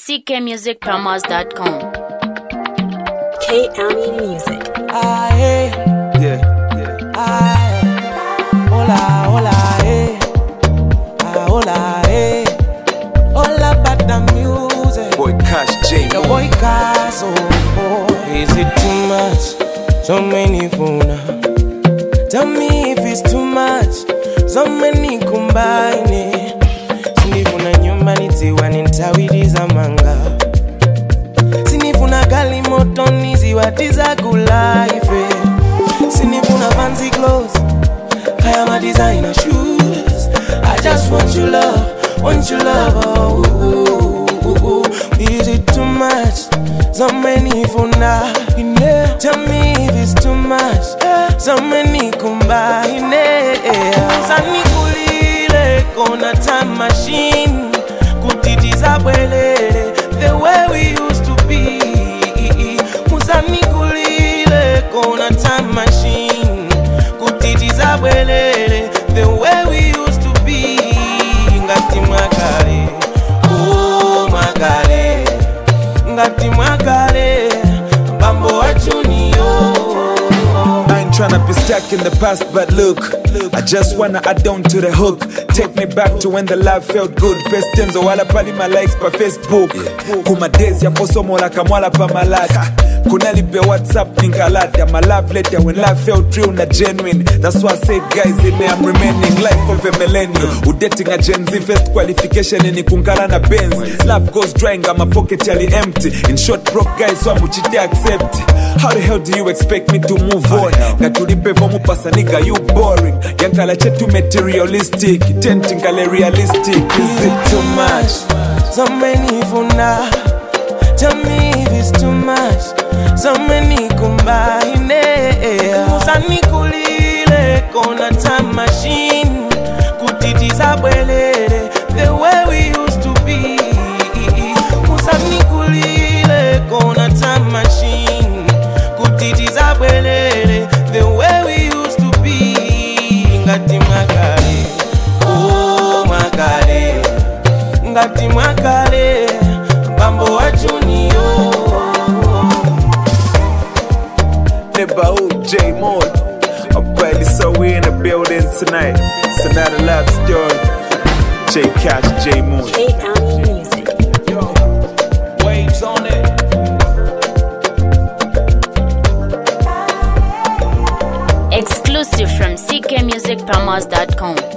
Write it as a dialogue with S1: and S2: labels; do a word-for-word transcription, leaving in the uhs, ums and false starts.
S1: c k music promos dot com.
S2: K County Music.
S3: Aye,
S4: Yeah, yeah.
S3: aye. Hola, hola, eh. Ah, hola, eh. Hola, but the music.
S4: Boy Cash J
S3: The
S4: Mo.
S3: boy Cass, oh, oh. Is it too much? So many phone. Tell me if it's too much. So many combine. Sinifuna nyumbani tiwa nintawiriza manga. Sinifuna gali moto niziwatiza kulaife. Sinifuna fancy clothes. I am a designer shoes. I just want your love, want your love. Oh, ooh, ooh, ooh. Is it too much? So many for now. Tell me if it's too much. So many combine. Sani kulile kona time machine. Kutitiza bwelele the way we used to be. Musani kulile kona time machine. Kutitiza bwelele the way we used to be. Ngati mwakale, oh mwakale. Ngati mwakale, bambo wa junior.
S4: I ain't tryna be stuck in the past, but look, I just wanna add on to the hook. Take me back to when the love felt good. Pestens or wala pali my likes pa Facebook. Kuma days ya posomo la kamwala pa malaka. Kunalipe WhatsApp ningalata. My love letter when love felt real na genuine. That's why I say guys in me I'm remaining life of a millennium. Udating a Gen Z first qualification in kunkala na Benz. Love goes dry and my pocket yali empty. In short broke guys so amuchite accept. How the hell do you expect me to move on? Gatulipe vomu pasa nigga you boring. Yankala chetu materialistic. Tenting kale realistic.
S3: Is it too much? So many for now. Tell me if it's too much. So many combine. Musani kulile kona time machine. Kutitiza bwelele the way we used to be. Musani kulile kona time machine. Kutitiza bwelele the way we used to be. Ngati mwakale, oh mwakale. Ngati mwakale, bambo wa junior.
S4: Neighborhood J Mo. I'm barely so we in the building tonight. It's another love story. J Cash J Mo.
S2: K County Music.
S3: Waves on it.
S1: Exclusive from c k music promos dot com.